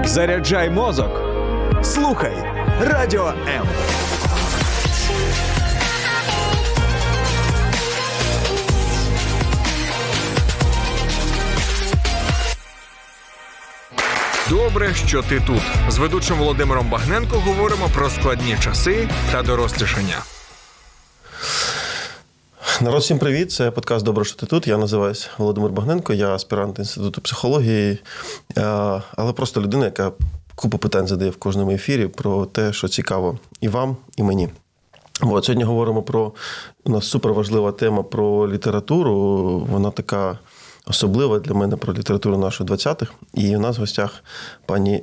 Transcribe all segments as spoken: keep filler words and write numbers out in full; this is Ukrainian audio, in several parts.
Заряджай мозок. Слухай Радіо М. Добре, що ти тут. З ведучим Володимиром Багненко говоримо про складні часи та дорослішання. Народ, всім привіт. Це подкаст «Добре, що ти тут». Я називаюсь Володимир Багненко, я аспірант Інституту психології, але просто людина, яка купу питань задає в кожному ефірі про те, що цікаво і вам, і мені. От, сьогодні говоримо про, у нас суперважлива тема про літературу, вона така особлива для мене, про літературу наших двадцятих. І у нас в гостях пані...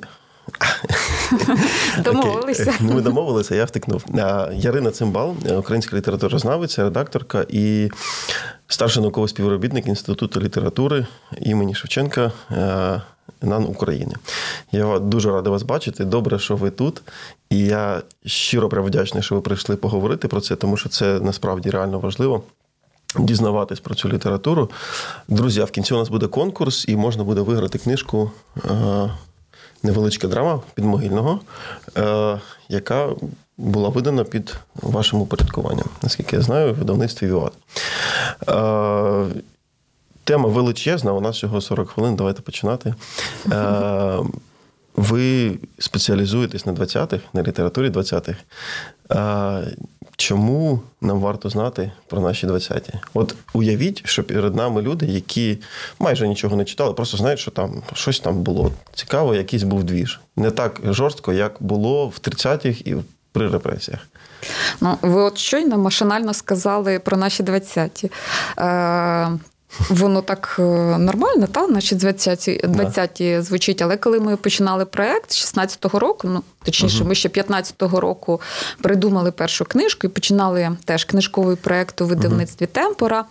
Домовилися. Ми домовилися, я втикнув. Ярина Цимбал, українська літературознавиця, редакторка і старший науковий співробітник Інституту літератури імені Шевченка НАН України. Я дуже радий вас бачити. Добре, що ви тут. І я щиро прям вдячний, що ви прийшли поговорити про це, тому що це насправді реально важливо. Дізнаватись про цю літературу. Друзі, а в кінці у нас буде конкурс, і можна буде виграти книжку «Невеличка драма» Підмогильного, яка була видана під вашим упорядкуванням, наскільки я знаю, в видавництві «Віват». Тема величезна, у нас всього сорок хвилин, давайте починати. Ви спеціалізуєтесь на двадцятих, на літературі двадцятих. Чому нам варто знати про наші двадцяті? От уявіть, що перед нами люди, які майже нічого не читали, просто знають, що там щось там було цікаво, якийсь був двіж. Не так жорстко, як було в тридцятих і при репресіях. Ну, ви от щойно машинально сказали про наші двадцяті. Е- Воно так нормально, та, наші двадцяті, двадцяті звучить, але коли ми починали проєкт з шістнадцятого року, ну, точніше, uh-huh. ми ще п'ятнадцятого року придумали першу книжку і починали теж книжковий проєкт у видавництві uh-huh. «Темпора».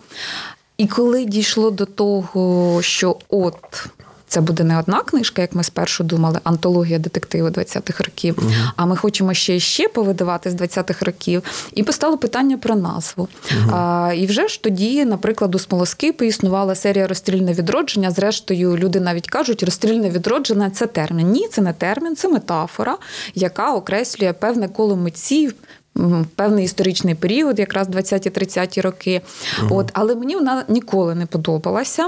І коли дійшло до того, що от це буде не одна книжка, як ми спершу думали, антологія детективу двадцятих років, угу. а ми хочемо ще і ще повидавати з двадцятих років. І постало питання про назву. Угу. А, і вже ж тоді, наприклад, у Смолоскипі існувала серія «Розстрільне відродження». Зрештою, люди навіть кажуть, розстрільне відродження – це термін. Ні, це не термін, це метафора, яка окреслює певне коло митців, певний історичний період, якраз двадцяті-тридцяті роки. Угу. От, але мені вона ніколи не подобалася,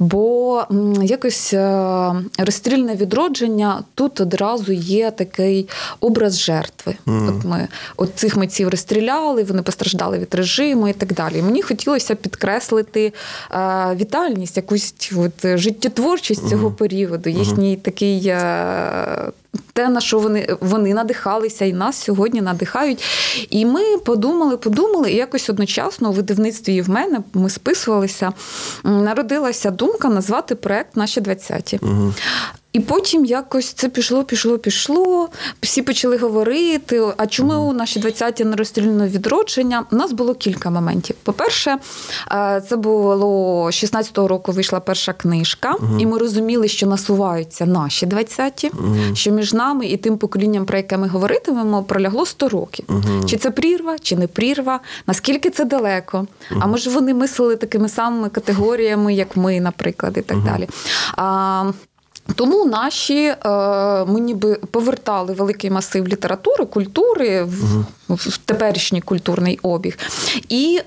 бо якось розстрільне відродження, тут одразу є такий образ жертви. Угу. От ми от цих митців розстріляли, вони постраждали від режиму і так далі. Мені хотілося підкреслити е, вітальність, якусь от, життєтворчість угу. цього періоду, їхній угу. такий... Е, те, на що вони, вони надихалися і нас сьогодні надихають. І ми подумали, подумали, і якось одночасно у видавництві і в мене, ми списувалися, народилася думка назвати проєкт «Наші двадцяті». Угу. І потім якось це пішло, пішло, пішло. Всі почали говорити, а чому наші двадцяті не розстріляне відродження? У нас було кілька моментів. По-перше, це було шістнадцятого року вийшла перша книжка, uh-huh. і ми розуміли, що насуваються наші двадцяті, uh-huh. що між нами і тим поколінням, про яке ми говоритимемо, пролягло сто років. Uh-huh. Чи це прірва, чи не прірва, наскільки це далеко. Uh-huh. А може вони мислили такими самими категоріями, як ми, наприклад, і так uh-huh. далі. А, Тому наші, ми ніби повертали великий масив літератури, культури в, в теперішній культурний обіг і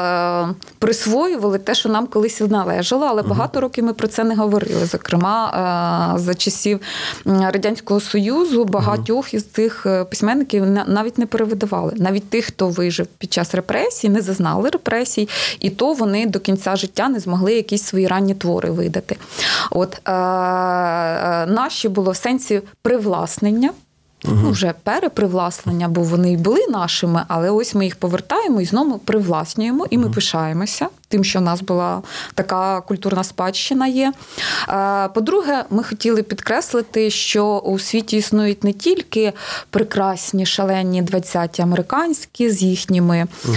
е, присвоювали те, що нам колись належало, але багато років ми про це не говорили. Зокрема, е, за часів Радянського Союзу багатьох із цих письменників навіть не перевидавали. Навіть тих, хто вижив під час репресій, не зазнали репресій, і то вони до кінця життя не змогли якісь свої ранні твори видати. От, е, наші було в сенсі привласнення, угу. ну, вже перепривласнення, бо вони й були нашими, але ось ми їх повертаємо і знову привласнюємо, і ми угу. пишаємося тим, що в нас була така культурна спадщина є. По-друге, ми хотіли підкреслити, що у світі існують не тільки прекрасні, шалені двадцяті американські з їхніми угу.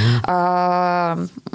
а,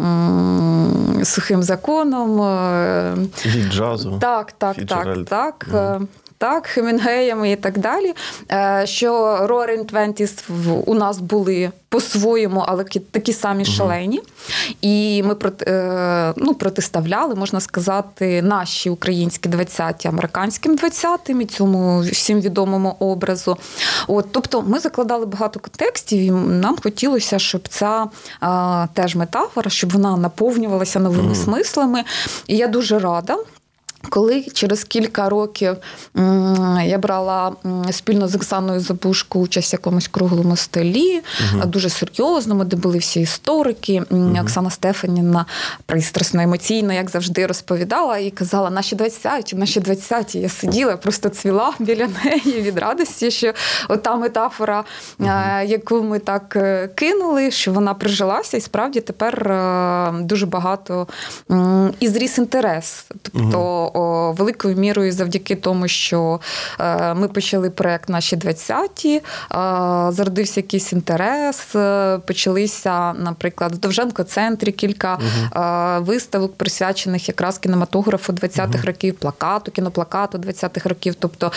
м, сухим законом. Від джазу. Так, так, Фіджеральд. так, так. Угу. Так, Хемінгеями і так далі, що Roaring Twenties у нас були по-своєму, але такі самі шалені. І ми ну, протиставляли, можна сказати, наші українські двадцяті американським двадцятим і цьому всім відомому образу. От, тобто ми закладали багато контекстів, і нам хотілося, щоб ця а, теж метафора, щоб вона наповнювалася новими mm. смислами. І я дуже рада, коли через кілька років я брала спільно з Оксаною Забушко участь в якомусь круглому столі, uh-huh. дуже серйозному, де були всі історики. Uh-huh. Оксана Стефанівна пристрасно, емоційно, як завжди, розповідала і казала, наші двадцяті, наші двадцяті. Я сиділа, просто цвіла біля неї від радості, що ота метафора, uh-huh. яку ми так кинули, що вона прижилася, і справді тепер дуже багато і зріс інтерес. Тобто uh-huh. великою мірою завдяки тому, що ми почали проєкт «Наші двадцяті», зародився якийсь інтерес, почалися, наприклад, в Довженко-центрі кілька uh-huh. виставок, присвячених якраз кінематографу двадцятих uh-huh. років, плакату, кіноплакату двадцятих років, тобто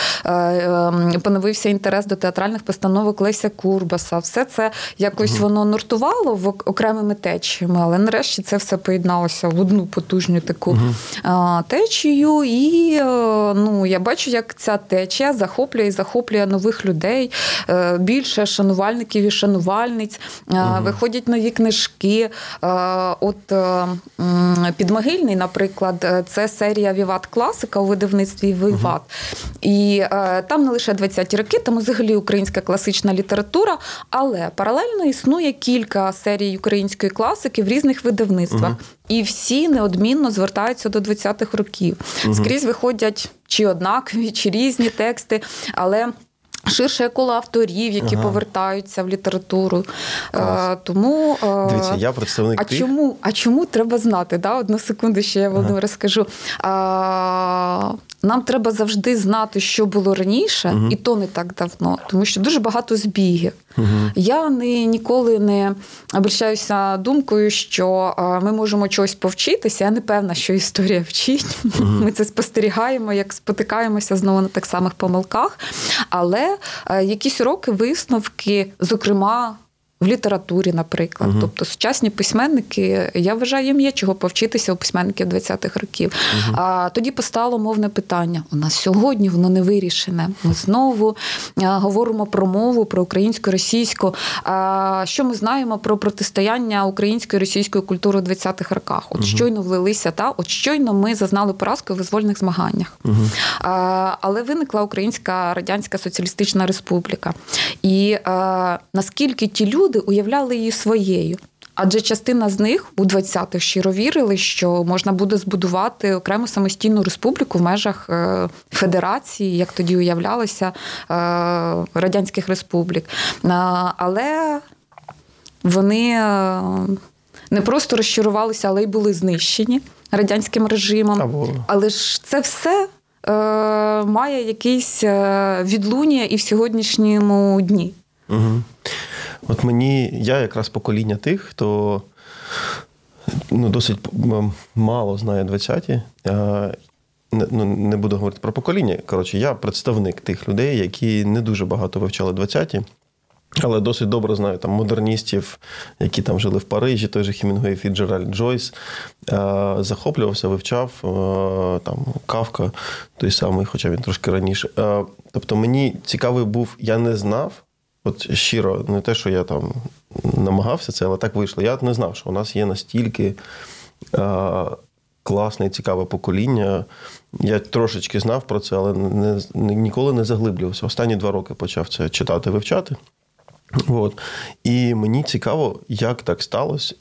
поновився інтерес до театральних постановок Леся Курбаса. Все це якось uh-huh. воно нуртувало в окремими течіями, але нарешті це все поєдналося в одну потужну таку uh-huh. течію. І ну, я бачу, як ця течія захоплює і захоплює нових людей, більше шанувальників і шанувальниць, угу. виходять нові книжки. От «Підмогильний», наприклад, це серія «Віват Класика» у видавництві «Віват». Угу. І там не лише двадцяті роки, там взагалі українська класична література, але паралельно існує кілька серій української класики в різних видавництвах. Угу. І всі неодмінно звертаються до двадцятих років. Угу. Скрізь виходять чи однакові, чи різні тексти, але ширше коло авторів, які ага. повертаються в літературу. Е, тому, е, Дивіться, я представник а тих... Чому, а чому треба знати? Да? Одну секунду ще я, Володимир, ага. скажу. А, нам треба завжди знати, що було раніше, угу. і то не так давно, тому що дуже багато збігів. Угу. Я не, ніколи не обращаюся думкою, що ми можемо чогось повчитися. Я не певна, що історія вчить. Угу. Ми це спостерігаємо, як спотикаємося знову на тих самих помилках. Але якісь уроки, висновки, зокрема, в літературі, наприклад. Uh-huh. Тобто сучасні письменники, я вважаю, їм є чого повчитися у письменників двадцятих років. Uh-huh. А тоді постало мовне питання. У нас сьогодні воно не вирішене. Ми знову а, говоримо про мову, про українську, російську. А, що ми знаємо про протистояння української і російської культури у двадцятих роках? От uh-huh. щойно влилися, та? От щойно ми зазнали поразку у визвольних змаганнях. Uh-huh. А, але виникла Українська Радянська Соціалістична Республіка. І а, наскільки ті люди уявляли її своєю. Адже частина з них у двадцятих щиро вірили, що можна буде збудувати окрему самостійну республіку в межах федерації, як тоді уявлялося, радянських республік. Але вони не просто розчарувалися, але й були знищені радянським режимом. Або... Але ж це все має якийсь відлуння і в сьогоднішньому дні. Угу. От мені, я якраз покоління тих, хто ну, досить мало знає двадцяті. Не, ну, не буду говорити про покоління. Коротше, я представник тих людей, які не дуже багато вивчали двадцяті, але досить добре знаю там модерністів, які там жили в Парижі, той же Хемінгуей, Фіцджеральд, Джойс. Захоплювався, вивчав там Кафка, той самий, хоча він трошки раніше. Тобто мені цікавий був, я не знав, от щиро, не те, що я там намагався це, але так вийшло. Я не знав, що у нас є настільки а, класне і цікаве покоління. Я трошечки знав про це, але не, не, ніколи не заглиблювався. Останні два роки почав це читати, вивчати. От. І мені цікаво, як так сталося.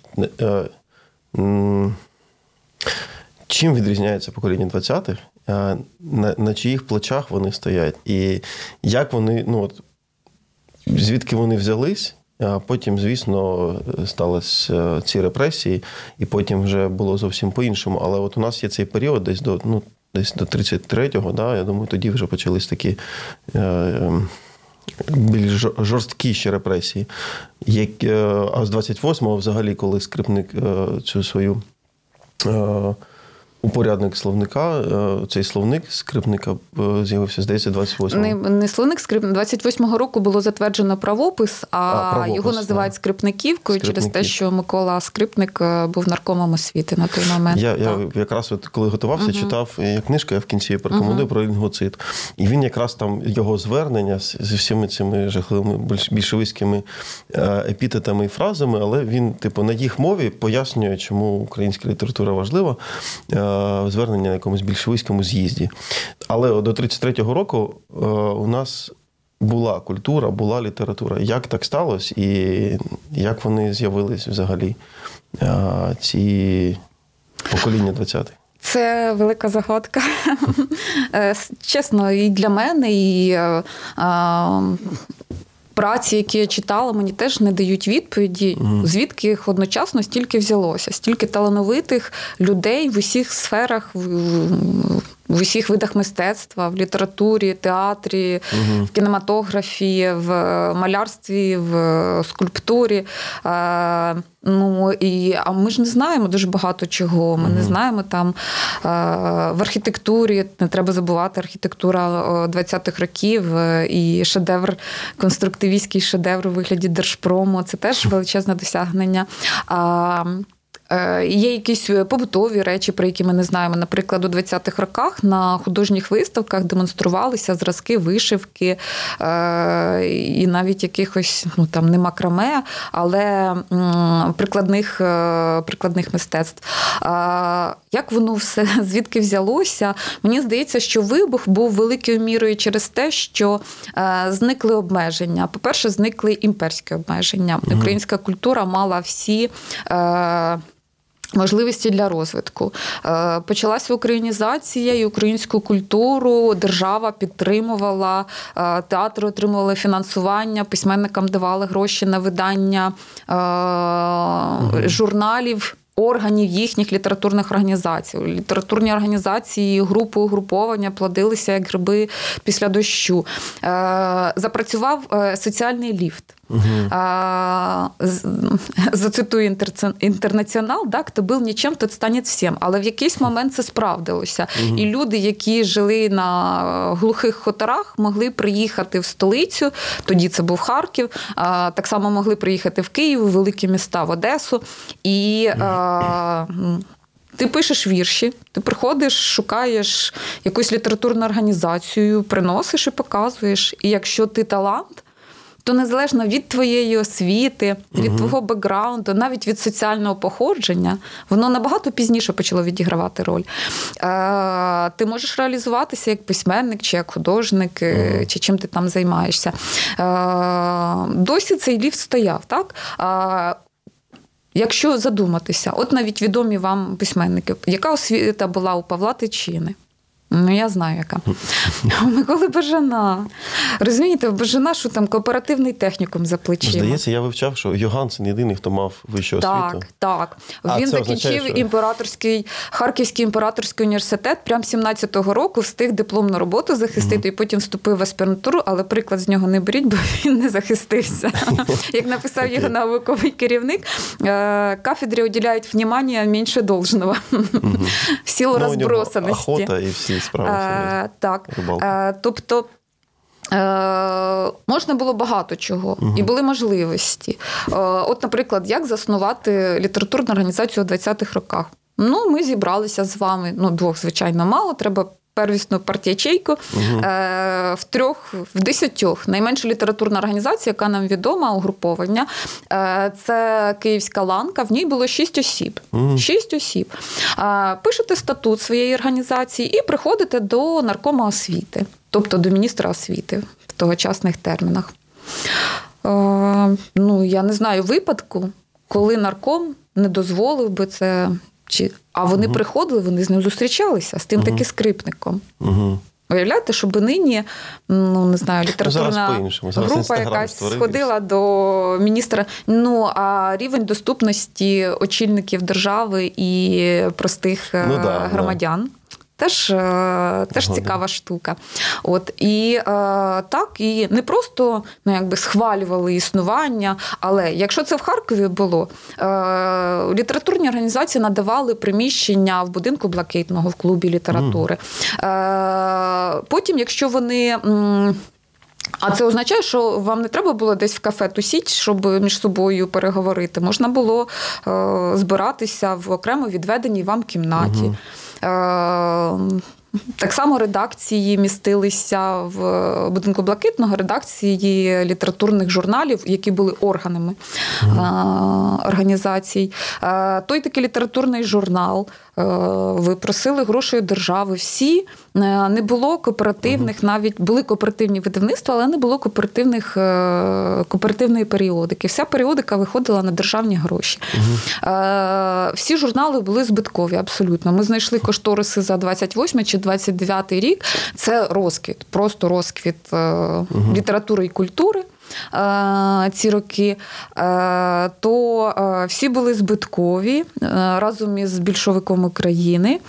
Чим відрізняється покоління двадцятих, на, на чиїх плечах вони стоять, і як вони, ну от, звідки вони взялись, а потім, звісно, сталися ці репресії, і потім вже було зовсім по-іншому. Але от у нас є цей період десь до, ну, десь до тридцять третього, да, я думаю, тоді вже почались такі е, більш жорсткіші репресії. Як, а з двадцять восьмого взагалі, коли Скрипник е, цю свою е, упорядник словника. Цей словник скрипника з'явився, здається, двадцять восьмого. Не, не словник скрипник. двадцять восьмого року було затверджено правопис, а, а правопис, його називають да. скрипниківкою через те, Скрипників. що Микола Скрипник був наркомом освіти на той момент. Я, я якраз от коли готувався, Угу. читав книжку, я в кінці порекомендую угу. про лінгоцид. І він якраз там, його звернення зі всіми цими жахливими більшовицькими епітетами і фразами, але він, типу, на їх мові пояснює, чому українська література важлива, звернення на якомусь більшовицькому з'їзді. Але до тридцять третього року у нас була культура, була література. Як так сталося і як вони з'явились взагалі, ці покоління двадцятих? Це велика загадка. Чесно, і для мене, і а, праці, які я читала, мені теж не дають відповіді, mm. звідки їх одночасно стільки взялося, стільки талановитих людей в усіх сферах, в, в усіх видах мистецтва, в літературі, театрі, mm-hmm. в кінематографі, в малярстві, в скульптурі. А, ну, і, а ми ж не знаємо дуже багато чого. Ми mm-hmm. не знаємо там а, в архітектурі, не треба забувати, архітектура двадцятих років і шедевр, конструктивістський шедевр у вигляді Держпрому. Це теж величезне досягнення. А, Є якісь побутові речі, про які ми не знаємо. Наприклад, у двадцятих роках на художніх виставках демонструвалися зразки вишивки і навіть якихось, ну там не макраме, але прикладних, прикладних мистецтв. Як воно все звідки взялося? Мені здається, що вибух був великою мірою через те, що зникли обмеження. По-перше, зникли імперські обмеження. Mm-hmm. Українська культура мала всі можливості для розвитку. Почалася українізація, і українську культуру держава підтримувала, театри отримували фінансування, письменникам давали гроші на видання журналів, органів їхніх літературних організацій. Літературні організації, групи, угруповання плодилися, як гриби після дощу. Запрацював соціальний ліфт. Угу. Зацитую «Інтернаціонал», да, «Хто був нічим, тот стане всім». Але в якийсь момент це справдилося. Угу. І люди, які жили на глухих хуторах, могли приїхати в столицю, тоді це був Харків, так само могли приїхати в Київ, у великі міста, в Одесу. І угу. Ти пишеш вірші, ти приходиш, шукаєш якусь літературну організацію, приносиш і показуєш. І якщо ти талант, то незалежно від твоєї освіти, від угу. твого бекграунду, навіть від соціального походження, воно набагато пізніше почало відігравати роль. Е, ти можеш реалізуватися як письменник, чи як художник, угу. чи чим ти там займаєшся. Е, досі цей ліфт стояв, так? Е, якщо задуматися, от навіть відомі вам письменники, яка освіта була у Павла Тичини? Ну, я знаю, яка. У Миколи Бажана. Розумієте, в Бажана, що там кооперативний технікум за плечима. Здається, я вивчав, що Йогансен єдиний, хто мав вищу освіту. Так, так. А він закінчив означає, що... імператорський, Харківський імператорський університет, прям сімнадцятого року встиг дипломну роботу захистити, mm-hmm. і потім вступив в аспірантуру, але приклад з нього не беріть, бо він не захистився. Як написав okay. його науковий керівник, кафедрі уділяють внимання менше должного. Mm-hmm. В силу ну, розбросаності. Охота і всі справи. А, так. А, тобто е, можна було багато чого. Угу. І були можливості. Е, от, наприклад, як заснувати літературну організацію у двадцятих роках? Ну, ми зібралися з вами. Ну, двох, звичайно, мало. Треба первісну партіячейку. Угу. Е, в трьох, в десятьох. Найменша літературна організація, яка нам відома, угруповання, е, це Київська ланка. В ній було шість осіб. Угу. Шість осіб. Е, пишете статут своєї організації і приходите до наркома освіти, тобто до міністра освіти в тогочасних термінах. Е, ну, я не знаю випадку, коли нарком не дозволив би це. Чи... А вони угу. приходили, вони з ним зустрічалися, з тим угу. таки скрипником. Угу. Уявляєте, щоб нині, ну, не знаю, літературна ну, зараз група якась сходила до міністра. Ну, а рівень доступності очільників держави і простих ну, да, громадян, Теж, е, теж цікава штука. От, і е, так, і не просто ну, якби схвалювали існування, але якщо це в Харкові було, е, літературні організації надавали приміщення в будинку Блакитного, в клубі літератури. Е, потім, якщо вони... М, А це означає, що вам не треба було десь в кафе тусіть, щоб між собою переговорити. Можна було е, збиратися в окремо відведеній вам кімнаті. Угу. Е, Так само редакції містилися в будинку Блакитного, редакції літературних журналів, які були органами mm. організацій. Той такий літературний журнал, ви просили грошей у держави. Всі, не було кооперативних, mm. навіть були кооперативні видавництва, але не було кооперативних, кооперативної періодики. Вся періодика виходила на державні гроші. Mm. Всі журнали були збиткові, абсолютно. Ми знайшли кошториси за двадцять восьмий чи двадцять дев'ятий рік. Це розквіт, просто розквіт uh-huh. літератури і культури. Ці роки, то всі були збиткові разом із більшовиком України.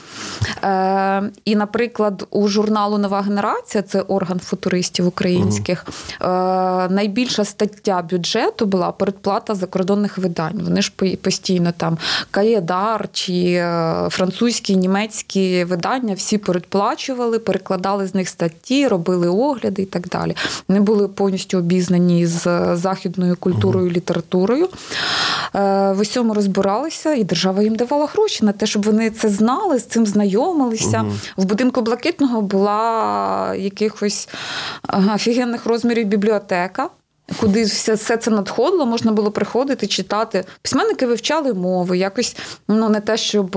І, наприклад, у журналу «Нова генерація», це орган футуристів українських, uh-huh. найбільша стаття бюджету була передплата закордонних видань. Вони ж постійно там «Каєдар» чи французькі, німецькі видання всі передплачували, перекладали з них статті, робили огляди і так далі. Вони були повністю обізнані з західною культурою і літературою. В усьому розбиралися, і держава їм давала гроші на те, щоб вони це знали, з цим знайомилися. Угу. В будинку Блакитного була якихось офігенних розмірів бібліотека, куди все, все це надходило, можна було приходити, читати. Письменники вивчали мови, якось, ну, не те, щоб...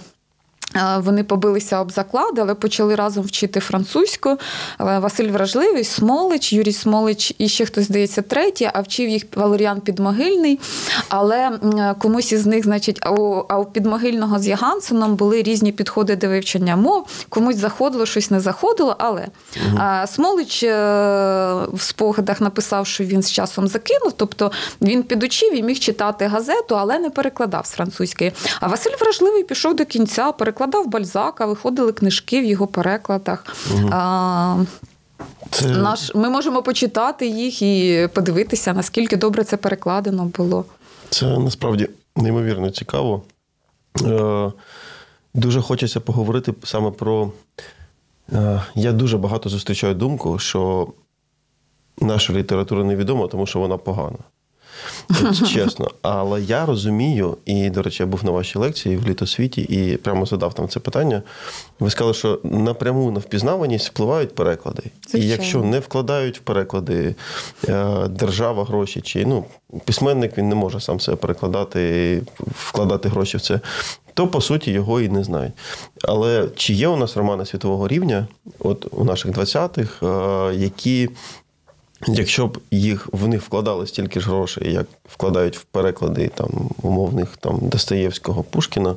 Вони побилися об заклади, але почали разом вчити французьку. Василь Вражливий, Смолич, Юрій Смолич і ще хтось, здається, третій, а вчив їх Валеріан Підмогильний. Але комусь із них, значить, а у, а у Підмогильного з Ягансеном були різні підходи до вивчення мов. Комусь заходило, щось не заходило, але угу. Смолич в спогадах написав, що він з часом закинув, тобто він підучив і міг читати газету, але не перекладав з французької. А Василь Вражливий пішов до кінця, перекладав Бальзака, виходили книжки в його перекладах. Угу. А, це... наш, ми можемо почитати їх і подивитися, наскільки добре це перекладено було. Це насправді неймовірно цікаво. Е, дуже хочеться поговорити саме про... Е, я дуже багато зустрічаю думку, що наша література невідома, тому що вона погана. От, чесно. Але я розумію, і, до речі, я був на вашій лекції в Літосвіті і прямо задав там це питання. Ви сказали, що напряму на впізнаваність впливають переклади. Звичайно. І якщо не вкладають в переклади держава гроші, чи ну, письменник, він не може сам себе перекладати, вкладати гроші в це, то, по суті, його і не знають. Але чи є у нас романи світового рівня, от у наших двадцятих, які... Якщо б їх, в них вкладали стільки ж грошей, як вкладають в переклади там, умовних там, Достоєвського, Пушкіна,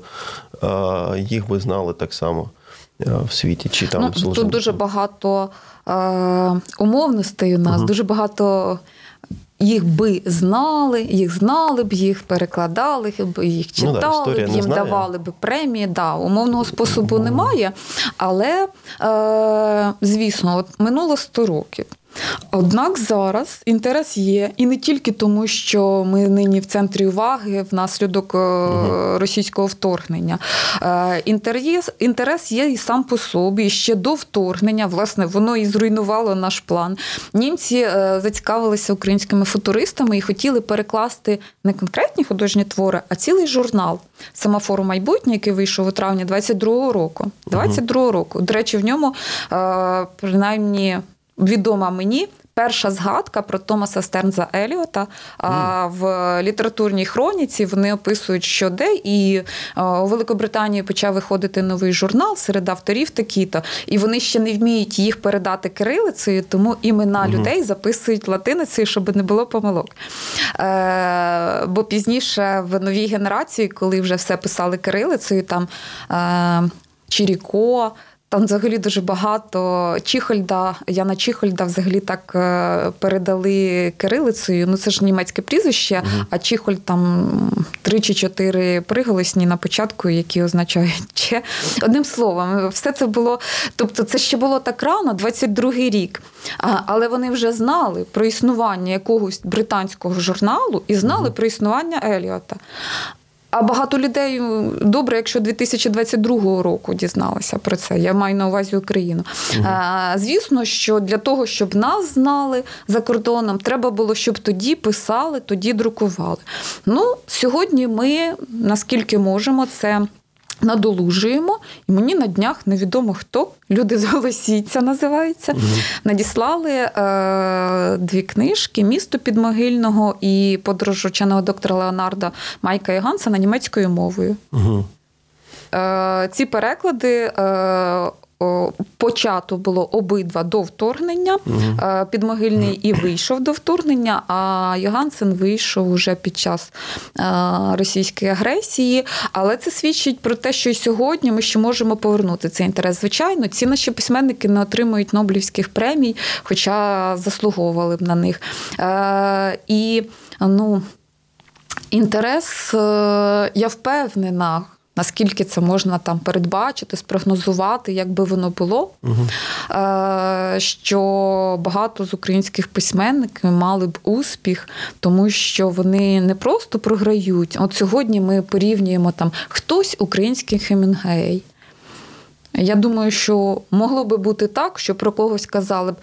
їх би знали так само в світі. Чи там ну, тут дуже багато е, умовностей у нас, угу. дуже багато їх би знали, їх знали б, їх перекладали, їх читали, ну, да, б, їм давали б премії. Да, умовного способу угу. немає, але, е, звісно, от минуло сто років. Однак зараз інтерес є, і не тільки тому, що ми нині в центрі уваги внаслідок угу. російського вторгнення. Інтерес, інтерес є і сам по собі, і ще до вторгнення, власне, воно і зруйнувало наш план. Німці зацікавилися українськими футуристами і хотіли перекласти не конкретні художні твори, а цілий журнал «Семафор у майбутнє», який вийшов у травні двадцять другого року. двадцять другого року. До речі, в ньому, принаймні, відома мені перша згадка про Томаса Стернза Еліота. А в літературній хроніці вони описують, що де, і у Великобританії почав виходити новий журнал серед авторів такі-то, і вони ще не вміють їх передати кирилицею, тому імена угу. людей записують латиницею, щоб не було помилок. Е, бо пізніше в новій генерації, коли вже все писали кирилицею, там е, Чиріко, Там взагалі дуже багато. Чіхольда, Яна Чіхольда взагалі так е, передали кирилицею. Ну, це ж німецьке прізвище, угу. а Чіхольд там три чи чотири приголосні на початку, які означають «че». Одним словом, все це було... Тобто це ще було так рано, двадцять другий рік. А, але вони вже знали про існування якогось британського журналу і знали угу. про існування Еліота. А багато людей, добре, якщо дві тисячі двадцять другого року дізналися про це, я маю на увазі Україну. Угу. А, звісно, що для того, щоб нас знали за кордоном, треба було, щоб тоді писали, тоді друкували. Ну, сьогодні ми, наскільки можемо, це надолужуємо. І мені на днях, невідомо хто, люди з Голосійця називаються, угу. надіслали е, дві книжки «Місто Підмогильного» і «Подорож вченого доктора Леонарда Майка Ягансена» німецькою мовою. Угу. Е, ці переклади е, почато було обидва до вторгнення. Угу. Підмогильний і вийшов до вторгнення, а Ягансен вийшов уже під час російської агресії. Але це свідчить про те, що і сьогодні ми ще можемо повернути цей інтерес. Звичайно, ці наші письменники не отримують Нобелівських премій, хоча заслуговували б на них. І, ну, інтерес, я впевнена, наскільки це можна там передбачити, спрогнозувати, як би воно було, угу. що багато з українських письменників мали б успіх, тому що вони не просто програють. От сьогодні ми порівнюємо там хтось український Хемінгей. Я думаю, що могло би бути так, що про когось казали б,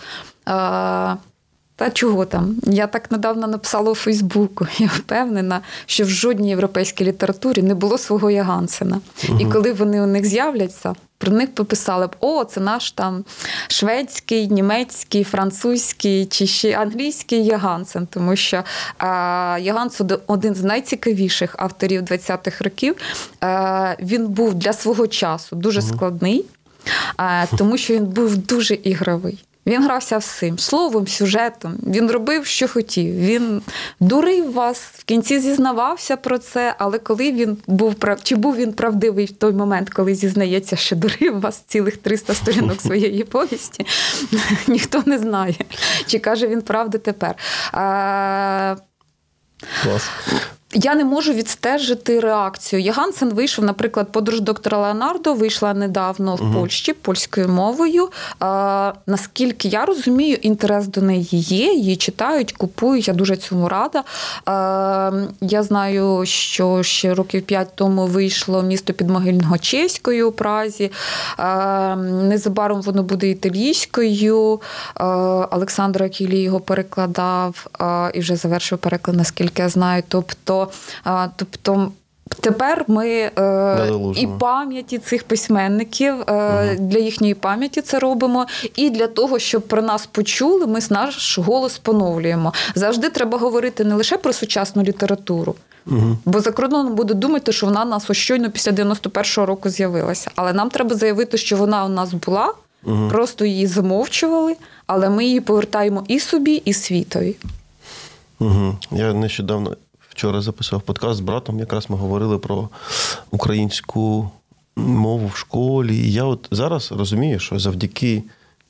та чого там? Я так недавно написала у Фейсбуку. Я впевнена, що в жодній європейській літературі не було свого Ягансена. Угу. І коли вони у них з'являться, про них пописали б, о, це наш там шведський, німецький, французький чи ще англійський Ягансен. Тому що а, Ягансен один з найцікавіших авторів двадцятих років. А, він був для свого часу дуже угу. складний, а, тому що він був дуже ігровий. Він грався всім, словом, сюжетом. Він робив, що хотів. Він дурив вас, в кінці зізнавався про це, але коли він був прав... чи був він правдивий в той момент, коли зізнається, що дурив вас цілих триста сторінок своєї повісті, ніхто не знає. Чи каже він правду тепер. А... Клас. Я не можу відстежити реакцію. Ягансен вийшов, наприклад, «Подорож доктора Леонардо» вийшла недавно в угу. Польщі, польською мовою. А, наскільки я розумію, інтерес до неї є, її читають, купують, я дуже цьому рада. А, я знаю, що ще років п'ять тому вийшло «Місто Підмогильного» чеською у Празі. А, незабаром воно буде італійською. А, Олександр Акілій його перекладав а, і вже завершив переклад, наскільки я знаю. Тобто Тобто тепер ми е, і пам'яті цих письменників, е, угу. для їхньої пам'яті це робимо, і для того, щоб про нас почули, ми наш голос поновлюємо. Завжди треба говорити не лише про сучасну літературу, угу. бо за кордоном буде думати, що вона у нас ось щойно після дев'яносто першого року з'явилася. Але нам треба заявити, що вона у нас була, угу. просто її замовчували, але ми її повертаємо і собі, і світові. Угу. Я нещодавно вчора записував подкаст з братом, якраз ми говорили про українську мову в школі. І я от зараз розумію, що завдяки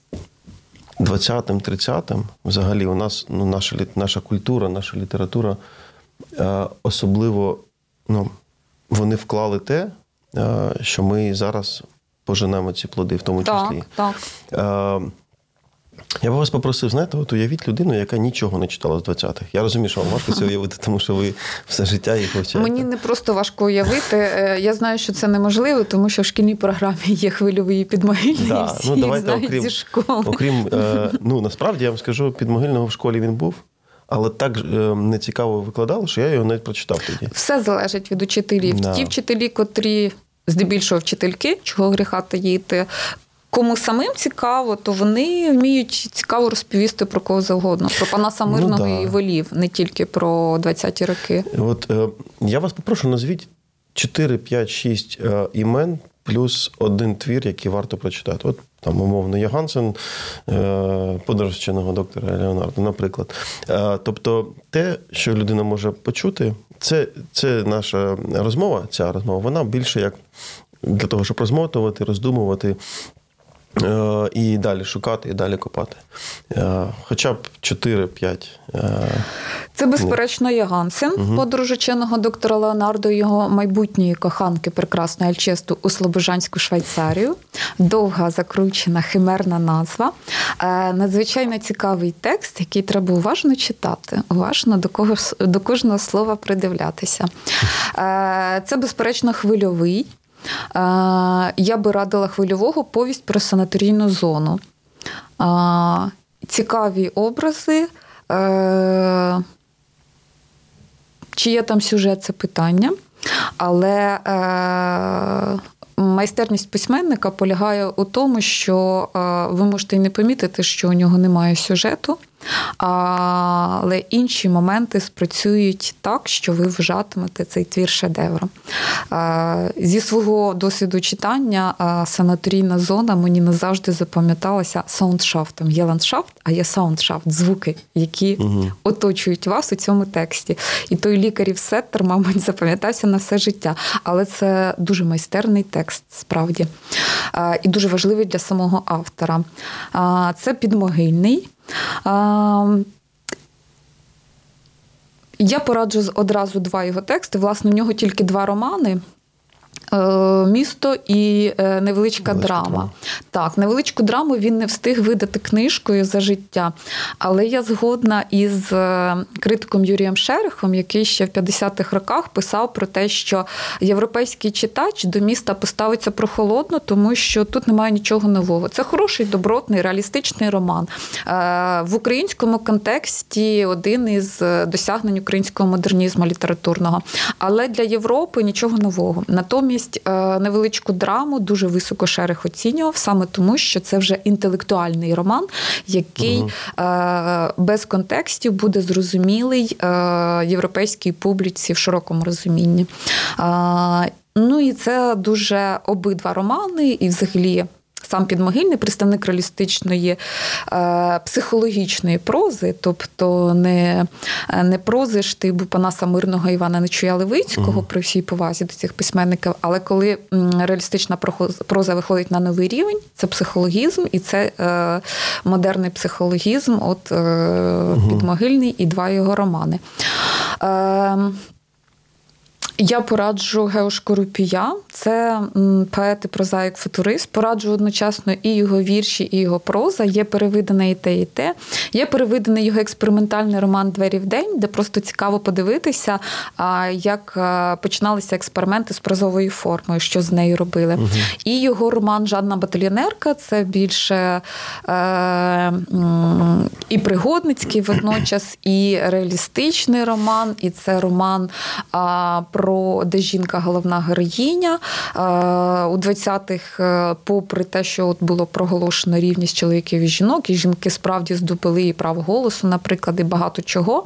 двадцятим-тридцятим взагалі у нас, ну, наша, наша культура, наша література, особливо, ну, вони вклали те, що ми зараз поженемо ці плоди, в тому числі. Так, так. Я б вас попросив, знаєте, от уявіть людину, яка нічого не читала з двадцятих. Я розумію, що вам важко це уявити, тому що ви все життя їх вивчаєте. Мені не просто важко уявити. Я знаю, що це неможливо, тому що в шкільній програмі є хвильовий і підмогильний, да. всі ну, їх знають окрім, зі школи. Окрім, ну, насправді, я вам скажу, підмогильного в школі він був, але так нецікаво викладали, що я його навіть прочитав тоді. Все залежить від учителів. Да. Ті вчителі, котрі, здебільшого вчительки, чого гріха таїти, кому самим цікаво, то вони вміють цікаво розповісти про кого завгодно. Про Панаса Мирного ну, да. і волів, не тільки про двадцяті роки. От е, я вас попрошу, назвіть чотири, п'ять, шість е, імен плюс один твір, який варто прочитати. От там, умовно, Ягансен, е, «Подорож вченого доктора Леонардо», наприклад. Е, тобто те, що людина може почути, це, це наша розмова, ця розмова, вона більше як для того, щоб розмотувати, роздумувати, Е, І далі шукати, і далі копати. Е, Хоча б чотири-п'ять. Це, безперечно, Йогансен, угу. подорож ученого доктора Леонардо і його майбутньої коханки прекрасної Альчесту у Слобожанську Швейцарію. Довга, закручена, химерна назва. Е, надзвичайно цікавий текст, який треба уважно читати, уважно до, кого, до кожного слова придивлятися. Е, це, безперечно, Хвильовий. Я би радила Хвильового повість про санаторійну зону. Цікаві образи. Чи є там сюжет, це питання. Але майстерність письменника полягає у тому, що ви можете і не помітити, що у нього немає сюжету, але інші моменти спрацюють так, що ви вважатимете цей твір шедевром. Зі свого досвіду читання санаторійна зона мені назавжди запам'яталася саундшафтом. Є ландшафт, а є саундшафт, звуки, які угу. оточують вас у цьому тексті. І той лікарів сеттер, мабуть, запам'ятався на все життя. Але це дуже майстерний текст, справді. І дуже важливий для самого автора. Це Підмогильний. Я пораджу одразу два його тексти. Власне, в нього тільки два романи. «Місто» і «Невеличка, Невеличка драма». драма. Так, «Невеличку драму» він не встиг видати книжкою за життя. Але я згодна із критиком Юрієм Шерехом, який ще в п'ятдесятих роках писав про те, що європейський читач до «Міста» поставиться прохолодно, тому що тут немає нічого нового. Це хороший, добротний, реалістичний роман. В українському контексті один із досягнень українського модернізму літературного. Але для Європи нічого нового. Натомість «Невеличку драму» дуже високо Шерех оцінював, саме тому, що це вже інтелектуальний роман, який угу. без контекстів буде зрозумілий європейській публіці в широкому розумінні. Ну і це дуже обидва романи, і взагалі сам Підмогильний представник реалістичної е, психологічної прози, тобто не, не прози штибу Панаса Мирного, Івана Нечуя Левицького, угу. при всій повазі до цих письменників, але коли реалістична проза виходить на новий рівень, це психологізм, і це е, модерний психологізм, от е, угу. Підмогильний і два його романи. Е, Я пораджу Гео Шкорупія. Це поет і прозаїк футурист. Пораджу одночасно і його вірші, і його проза. Є перевидане і те, і те. Є перевиданий його експериментальний роман «Двері в день», де просто цікаво подивитися, як починалися експерименти з прозовою формою, що з нею робили. Угу. І його роман «Жадна батальйонерка» – це більше е, і пригодницький водночас, і реалістичний роман, і це роман а, про де жінка головна героїня. У двадцятих, попри те, що от було проголошено рівність чоловіків і жінок, і жінки справді здобули і право голосу, наприклад, і багато чого.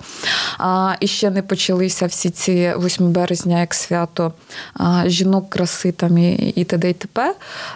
І ще не почалися всі ці восьмого березня, як свято жінок, краси там і, і т.д. і т.п.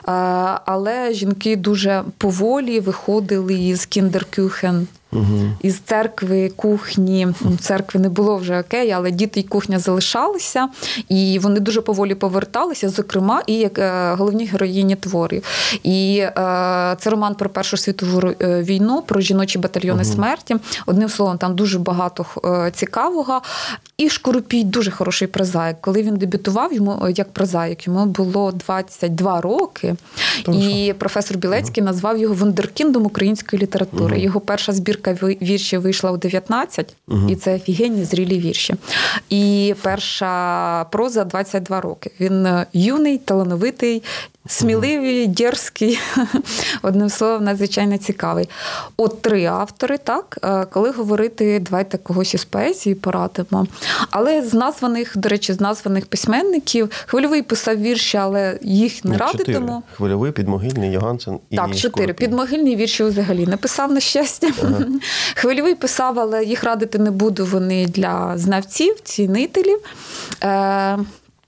Але жінки дуже поволі виходили із кіндеркюхен, угу. із церкви, кухні. Церкви не було вже окей, але діти і кухня залишалися, і вони дуже поволі поверталися, зокрема, і як головні героїні творів. І е, це роман про Першу світову війну, про жіночі батальйони угу. смерті. Одним словом, там дуже багато е, цікавого. І Шкорупій дуже хороший прозаїк. Коли він дебютував, йому як прозаїк, йому було двадцять два роки. Тому і що? Професор Білецький угу. назвав його вундеркіндом української літератури. Угу. Його перша збірка віршів вийшла у дев'ятнадцять, угу. і це офігенні зрілі вірші. І перша проза двадцять два роки. Він юний, талановитий, сміливий, дерзкий, одним словом, надзвичайно цікавий. От три автори, так, коли говорити, давайте когось із поезії порадимо. Але з названих, до речі, з названих письменників, Хвильовий писав вірші, але їх не радитиму. Хвильовий, Підмогильний, Йогансен і Так, чотири. Підмогильний вірші взагалі не писав, на щастя. Ага. Хвильовий писав, але їх радити не буду, вони для знавців, цінителів. Е-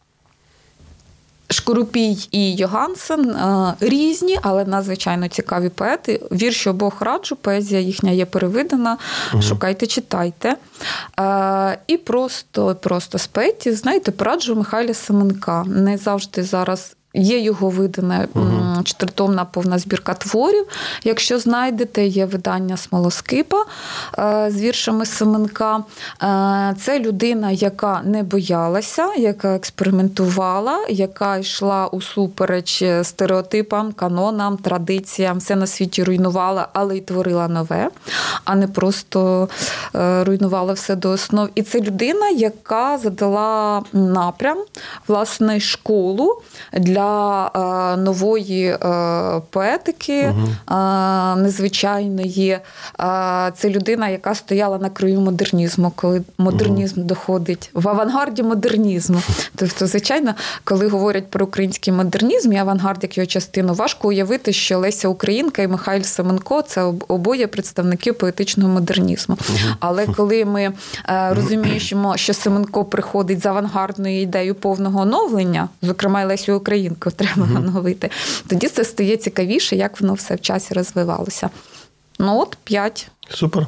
Шкорупій і Йогансен різні, але надзвичайно цікаві поети. Вірші обох раджу, поезія їхня є перевидана. Угу. Шукайте, читайте. І просто, просто з поетів, знаєте, пораджу Михайля Семенка. Не завжди зараз є його видане угу. чотиритомна повна збірка творів. Якщо знайдете, є видання Смолоскипа з віршами Семенка. Це людина, яка не боялася, яка експериментувала, яка йшла усупереч стереотипам, канонам, традиціям, все на світі руйнувала, але й творила нове, а не просто руйнувала все до основ. І це людина, яка задала напрям, власне, школу для нової поетики, угу. незвичайної. Це людина, яка стояла на краю модернізму, коли модернізм угу. доходить в авангарді модернізму. Тобто, звичайно, коли говорять про український модернізм і авангард як його частину, важко уявити, що Леся Українка і Михайло Семенко – це обоє представники поетичного модернізму. Угу. Але коли ми розуміємо, що Семенко приходить з авангардною ідеєю повного оновлення, зокрема, і Лесю Українку треба угу. оновити, тоді це стає цікавіше, як воно все в часі розвивалося. Ну от, п'ять. Супер.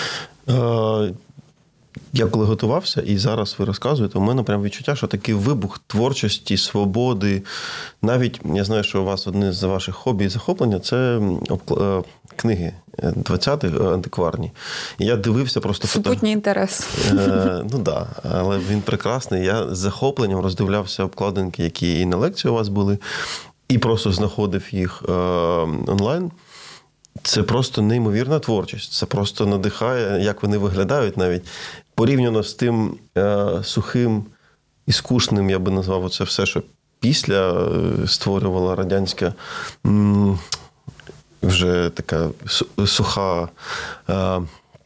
Я коли готувався, і зараз ви розказуєте, у мене прям відчуття, що такий вибух творчості, свободи. Навіть, я знаю, що у вас одне з ваших хобі і захоплення – це книги двадцятих антикварні. І я дивився просто... Супутній фото... інтерес. Е, ну так, да, але він прекрасний. Я з захопленням роздивлявся обкладинки, які і на лекції у вас були, і просто знаходив їх е, онлайн. Це просто неймовірна творчість. Це просто надихає, як вони виглядають навіть. Порівняно з тим е, сухим і скучним, я би назвав це все, що після створювала радянська м, вже така суха е, е,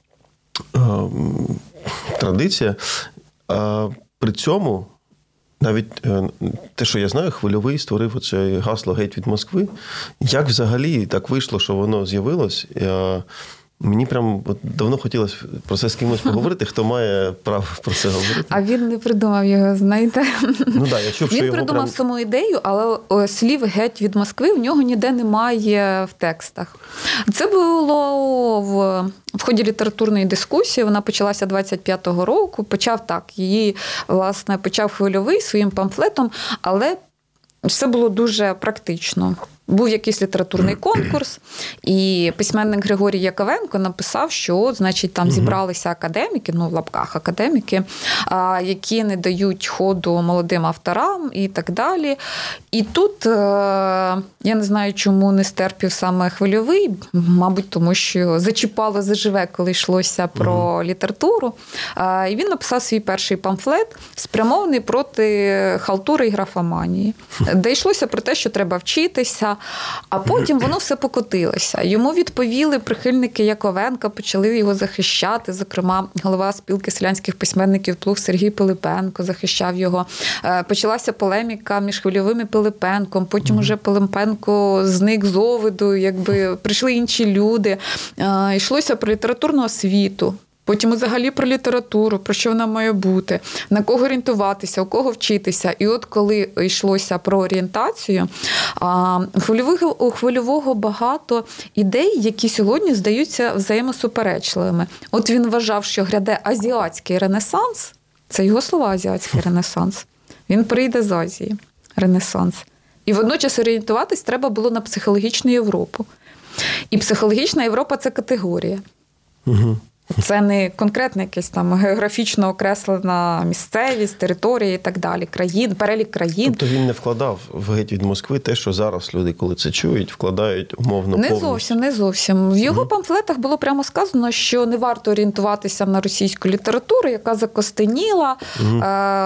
традиція. А при цьому навіть те, що я знаю, Хвильовий створив оце гасло «Геть від Москви». Як взагалі так вийшло, що воно з'явилось? Мені прям от давно хотілося про це з кимось поговорити, хто має право про це говорити. А він не придумав його, знаєте. Ну, да, я чув, він що придумав прям... саму ідею, але слів «геть від Москви» в нього ніде немає в текстах. Це було в, в ході літературної дискусії, вона почалася двадцять п'ятого року, почав так, її, власне, почав Хвильовий своїм памфлетом, але все було дуже практично. Був якийсь літературний конкурс, і письменник Григорій Яковенко написав, що, значить, там зібралися академіки, ну, в лапках академіки, які не дають ходу молодим авторам і так далі. І тут, я не знаю, чому не стерпів саме Хвильовий, мабуть, тому що зачіпало заживе, коли йшлося про mm-hmm. літературу. І він написав свій перший памфлет, спрямований проти халтури і графоманії, де йшлося про те, що треба вчитися. А потім воно все покотилося. Йому відповіли прихильники Яковенка, почали його захищати. Зокрема, голова спілки селянських письменників «Плуг» Сергій Пилипенко захищав його. Почалася полеміка між Хвильовим і Пилипенком. Потім уже Пилипенко зник з овиду, якби прийшли інші люди. Йшлося про літературну освіту. Потім взагалі про літературу, про що вона має бути, на кого орієнтуватися, у кого вчитися. І от коли йшлося про орієнтацію, у Хвильового багато ідей, які сьогодні здаються взаємосуперечливими. От він вважав, що гряде азіатський ренесанс, це його слова азіатський ренесанс, він прийде з Азії, ренесанс. І водночас орієнтуватись треба було на психологічну Європу. І психологічна Європа – це категорія. Угу. Це не конкретна якась там географічно окреслена місцевість, територія і так далі, країн, перелік країн. Тобто він не вкладав в «Геть від Москви» те, що зараз люди, коли це чують, вкладають умовно не повністю? Не зовсім, не зовсім. В його угу. памфлетах було прямо сказано, що не варто орієнтуватися на російську літературу, яка закостеніла, угу.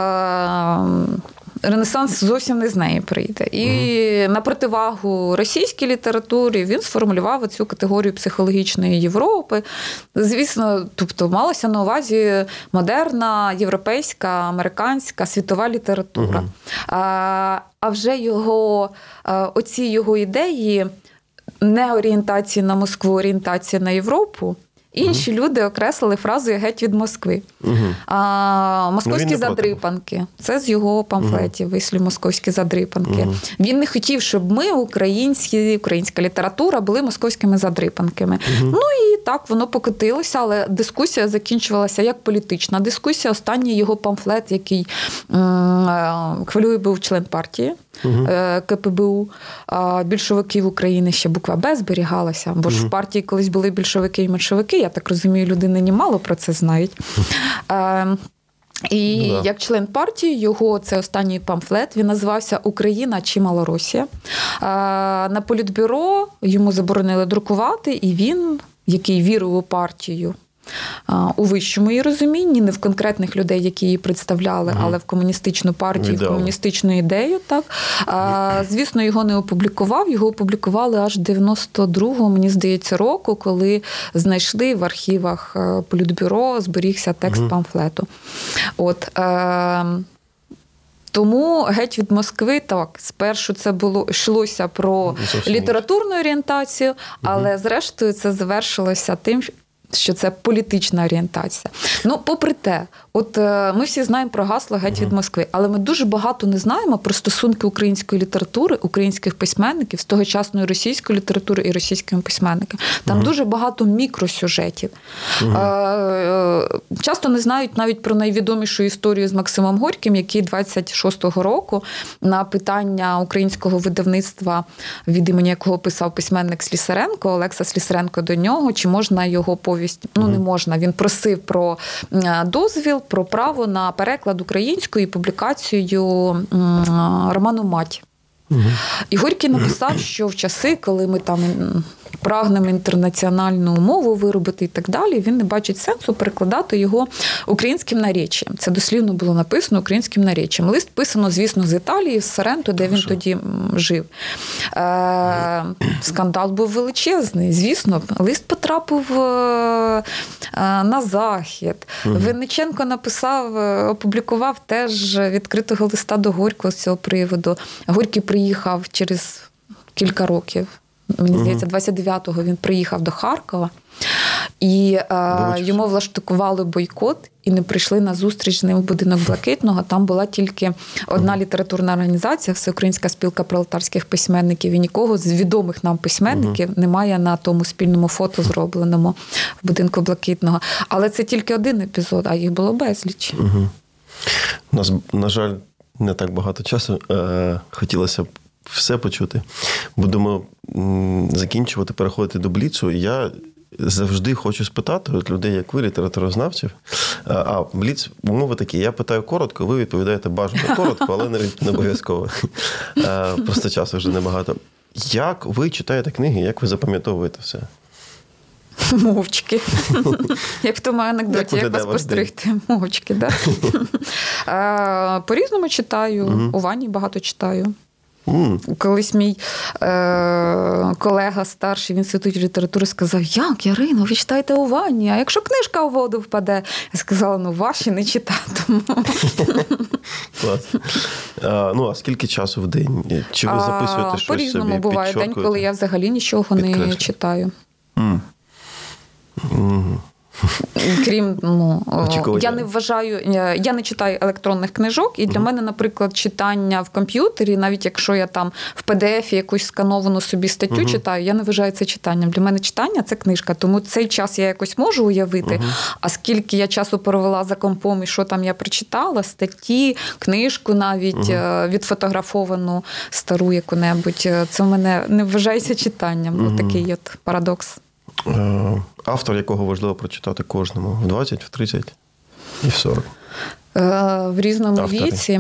е- Ренесанс зовсім не з неї прийде. І mm-hmm. на противагу російській літературі він сформулював цю категорію психологічної Європи. Звісно, тобто малася на увазі модерна, європейська, американська, світова література. Mm-hmm. А, а вже його, оці його ідеї не орієнтації на Москву, орієнтації на Європу, інші uh-huh. люди окреслили фразою «Геть від Москви». Uh-huh. А, московські ну, задрипанки. Це з його памфлетів, uh-huh. вислів «Московські задрипанки». Uh-huh. Він не хотів, щоб ми, українські, українська література, були московськими задрипанками. Uh-huh. Ну і так, воно покотилося, але дискусія закінчувалася як політична дискусія. Останній його памфлет, який хвилює, був член партії. Угу. ка пе бе у, більшовиків України, ще буква Б зберігалася, бо ж угу. в партії колись були більшовики і меншовики, я так розумію, люди нині мало про це знають. Е, і ну, да. як член партії, його, це останній памфлет, він називався «Україна чи Малоросія». Е, на політбюро йому заборонили друкувати, і він, який вірив у партію, у вищому її розумінні, не в конкретних людей, які її представляли, угу. але в комуністичну партію, Ідеально. в комуністичну ідею. Так. А, звісно, його не опублікував. Його опублікували аж дев'яносто другого, мені здається, року, коли знайшли в архівах політбюро, зберігся текст угу. памфлету. От, е- Тому «Геть від Москви», так, спершу це було, йшлося про Зовсім літературну орієнтацію, але угу. зрештою це завершилося тим, що це політична орієнтація. Ну, попри те, от ми всі знаємо про гасло «Геть від Москви», але ми дуже багато не знаємо про стосунки української літератури, українських письменників з тогочасної російської літератури і російськими письменниками. Там uh-huh. дуже багато мікросюжетів. Uh-huh. Часто не знають навіть про найвідомішу історію з Максимом Горьким, який двадцять шостого року на питання українського видавництва, від імені якого писав письменник Слісаренко, Олекса Слісаренко до нього, чи можна його повість, ну uh-huh. не можна, він просив про дозвіл, про право на переклад українською і публікацію роману «Мать». Угу. І Горький написав, що в часи, коли ми там прагнемо інтернаціональну мову виробити і так далі, він не бачить сенсу перекладати його українським наречієм. Це дослівно було написано українським наречієм. Лист писано, звісно, з Італії, з Соренто, де він Що? тоді жив. Е- скандал був величезний. Звісно, лист потрапив е- на Захід. Угу. Винниченко написав, опублікував теж відкритого листа до Горького з цього приводу. Горький приїхав через кілька років. Мені здається, двадцять дев'ятого він приїхав до Харкова, і е, йому влаштували бойкот, і не прийшли на зустріч з ним в будинок Блакитного. Там була тільки одна літературна організація, Всеукраїнська спілка пролетарських письменників, і нікого з відомих нам письменників uh-huh. немає на тому спільному фото, зробленому в будинку Блакитного. Але це тільки один епізод, а їх було безліч. Uh-huh. У нас, на жаль, не так багато часу. Е, хотілося б все почути. Будемо закінчувати, переходити до бліцу. Я завжди хочу спитати от людей, як ви, літературознавців. А, бліц, умови такі. Я питаю коротко, ви відповідаєте бажано коротко, але навіть не обов'язково. Просто часу вже небагато. Як ви читаєте книги, як ви запам'ятовуєте все? Мовчки. Як в тому анекдоті, як, як вас постригти? Мовчки, так? Да? По-різному читаю. Угу. У ванні багато читаю. Mm. Колись мій е- колега старший в інституті літератури сказав: як, Ярино, ви читаєте у ванні, а якщо книжка у воду впаде? Я сказала, ну ваші не читатиму. Клас. А, ну, а скільки часу в день? Чи ви записуєте а, щось собі? По-різному буває день, коли я взагалі нічого не читаю. Mm. Mm. Крім, ну, я не вважаю, я не читаю електронних книжок, і для uh-huh. мене, наприклад, читання в комп'ютері, навіть якщо я там в пі ді ефі якусь скановану собі статтю uh-huh. читаю, я не вважаю це читанням. Для мене читання – це книжка, тому цей час я якось можу уявити, uh-huh. а скільки я часу провела за компом і що там я прочитала, статті, книжку навіть, uh-huh. відфотографовану, стару яку-небудь, це в мене не вважається читанням. Uh-huh. Ось такий от парадокс. Автор, якого важливо прочитати кожному? В двадцять, в тридцять і в сорок? В різному Автори. віці.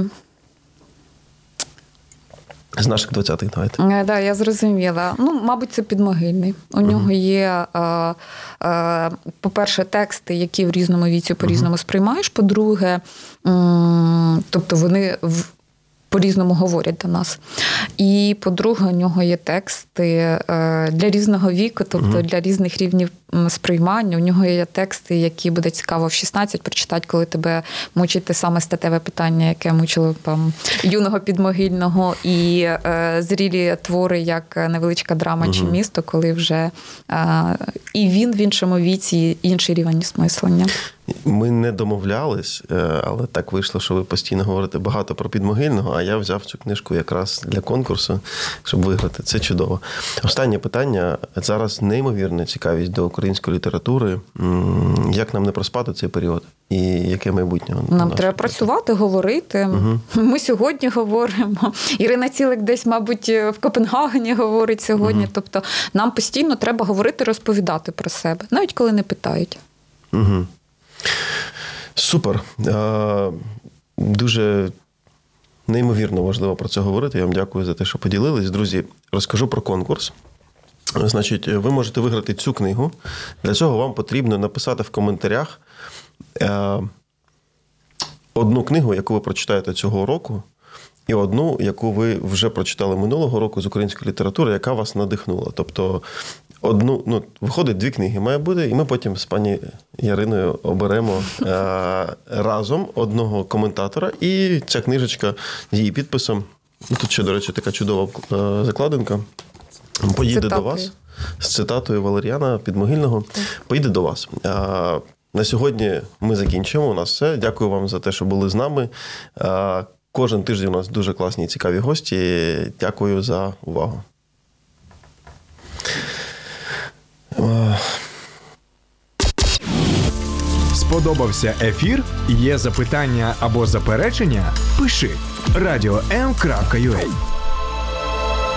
З наших двадцятих, давайте. Так, да, я зрозуміла. Ну, мабуть, це Підмогильний. У uh-huh. нього є, по-перше, тексти, які в різному віці по-різному uh-huh. сприймаєш. По-друге, тобто вони по-різному говорять до нас. І, по-друге, у нього є тексти для різного віку, тобто uh-huh. для різних рівнів сприймання. У нього є тексти, які буде цікаво в шістнадцять прочитати, коли тебе мучить те саме статеве питання, яке мучило там, юного Підмогильного, і е, зрілі твори, як невеличка драма uh-huh. чи місто, коли вже е, і він в іншому віці, інший рівень осмислення. Ми не домовлялись, але так вийшло, що ви постійно говорите багато про Підмогильного, а я взяв цю книжку якраз для конкурсу, щоб виграти. Це чудово. Останнє питання. Зараз неймовірна цікавість до української літератури. М, Як нам не проспати цей період? І яке майбутнє? у Нам нашої треба літератури? працювати, говорити. Угу. Ми сьогодні говоримо. Ірина Цілик десь, мабуть, в Копенгагені говорить сьогодні. Угу. Тобто нам постійно треба говорити, розповідати про себе, навіть коли не питають. Угу. Супер. Е, Дуже неймовірно важливо про це говорити. Я вам дякую за те, що поділились. Друзі, розкажу про конкурс. Значить, ви можете виграти цю книгу. Для цього вам потрібно написати в коментарях е, одну книгу, яку ви прочитаєте цього року, і одну, яку ви вже прочитали минулого року з української літератури, яка вас надихнула. Тобто, одну, ну, виходить, дві книги має бути, і ми потім з пані Яриною оберемо е, разом одного коментатора, і ця книжечка з її підписом, ну, тут ще, до речі, така чудова е, закладинка, поїде Цитатою. до вас з цитатою Валеріана Підмогильного. Поїде до вас. А, на сьогодні ми закінчимо. У нас все. Дякую вам за те, що були з нами. А, кожен тиждень у нас дуже класні і цікаві гості. Дякую за увагу. А... Сподобався ефір? Є запитання або заперечення? Пиши радіо ем крапка ю а.